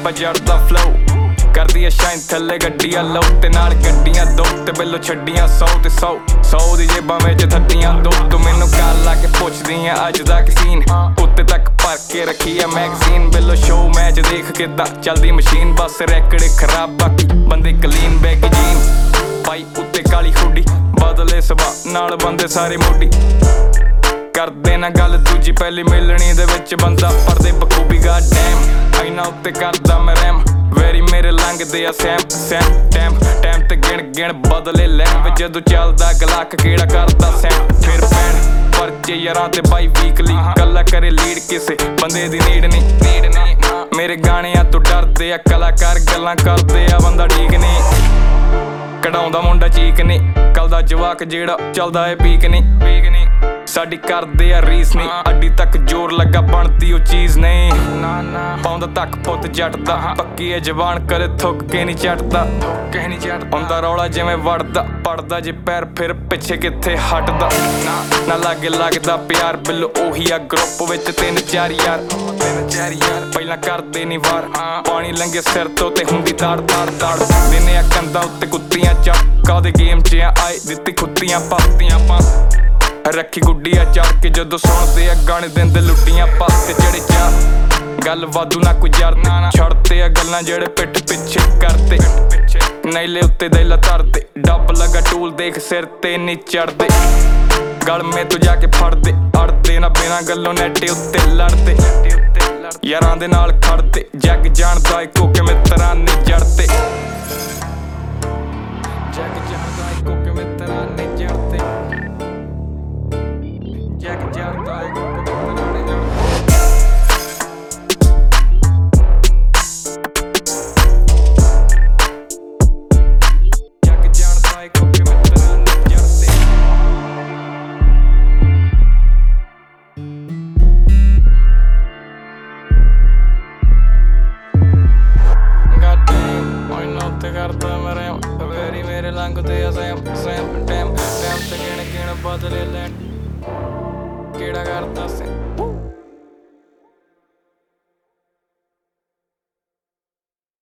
budget दा flow करदी है शाइन थल्ले गड्डियां लो ते नाल गड्डियां दो ते बिल्लो छड्डियां 100 ते 100 दी जेबां विच थट्टियां दो तू मैनू कल ला के पुछदी है अज दा सीन उत्ते तक भर के रखी है मैगजीन बिल्लो शो मैच देख किद्दां चलदी मशीन बस रैकड़े खराब बाकी बंदे क्लीन बैग जीन पाई उत्ते काली हुडी बदले सुभा नाल बंदे सारे मोडी करदे ना गल दूजी पहली मिलनी दे विच बंदा पढ़दे बखूबी गा डैम इना उत्ते करदा मैं रैम वेरी मेरे लंघदे आ सैम टैम ते गिण बदले लैम जदों चलदा गलाक केड़ा करदा सैम फिर पैण परचे यारां ते बाई वीकली कल्ला करे लीड किसे बंदे दी नीड नहीं मेरे गाने आ तू डरदे आ कलाकार गल्लां करदे आ बंदा ठीक नहीं कढाउंदा मुंडा चीक नहीं कल दा जवाक जेड़ा चलदा है पीक नहीं साडी करदे आ रीस नहीं अड्डी तक जोर लगा बनती ओ चीज नहीं पाउंदा तक पुत जट दा पक्की है जवान कदे थुक के नहीं चटदा हुंदा रौला जिवें वड़दा पड़दा जे पैर फिर पिछे किथे हटदा ना लागे लगदा प्यार बिल्लो ओही आ ग्रुप विच 3-4 यार पहलां करदे नहीं वार पानी लंघे सिर तो ते हुंदी ताड़ दिने आ कंधा उत्ते कुत्तियां चक्का दे गेम च आए दित्ती खुत्तियां पातियां रखी गुड्डिया चढ़ के जदों सुनदे आ गाने दिंदे लुट्टियां पाते जड़े चा गल वादू ना कोई यार छड़ते आ गल्लां जेड़े पिठ पिछे करदे नैले उत्ते दिल धरदे डब लगा टूल देख सिर ते नहीं चढ़दे गल में तू जाके फड़दे अड़दे ना बिना गल्लों नैटे उत्ते लड़दे यारां दे नाल खड़दे जग जानदा इको के मित्रां ने जड़ते जग जानदा इको के मित्रां ने जड़ते जग जानदा इको के मित्रां ने जड़ते जग जानदा इको के मित्रां ने जड़ते उत्ते करदा मेरे वेरी मेरे लंघदे आ सैम टैम ते गिण बदले लैन केड़ा करदा सैम